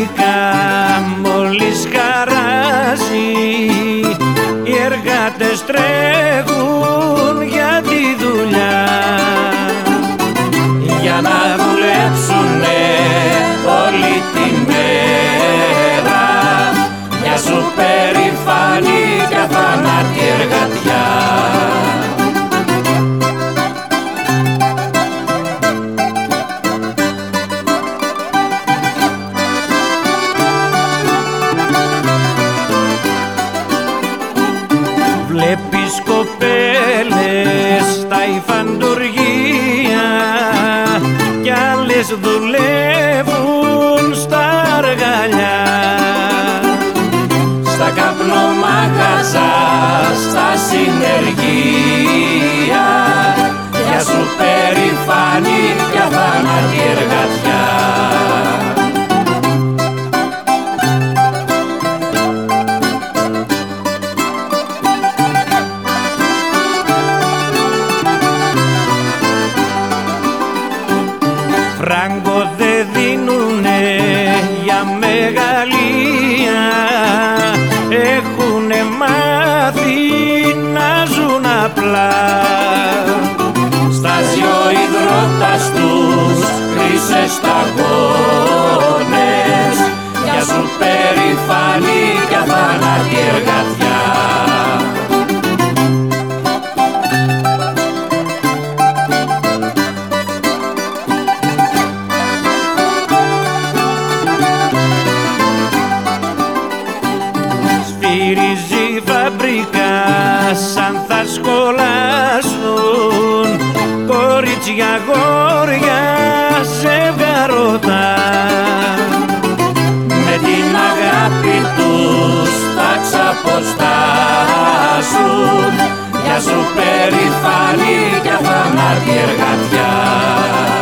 φάμπρικα μόλις χαράζει, οι εργάτες τρέχουν για τη δουλειά, για να δουλέψουνε όλη τη μέρα μια σου περηφανή και αθανάτη εργατιά. Βλέπεις κοπέλες στα υφαντουργεία κι άλλες δουλεύουν στα αργαλιά, στα καπνομαγαζά, στα συνεργεία, για σου περηφανή και αθάνατη εργατιά. Φράγκο δε δίνουνε για μεγαλεία, έχουνε μάθει να ζουν απλά. Στάζει ο υδρότας τους χρυσές σταγόνες, για σου περηφανή και αθάνατη εργατιά. Σφυρίζει φαμπρικά σαν θα σχολάσουν, κορίτσια γόρια ζευγαρωτά, με την αγάπη τους θα ξαποστάσουν, για σου περηφανή και αθανάτη εργατιά.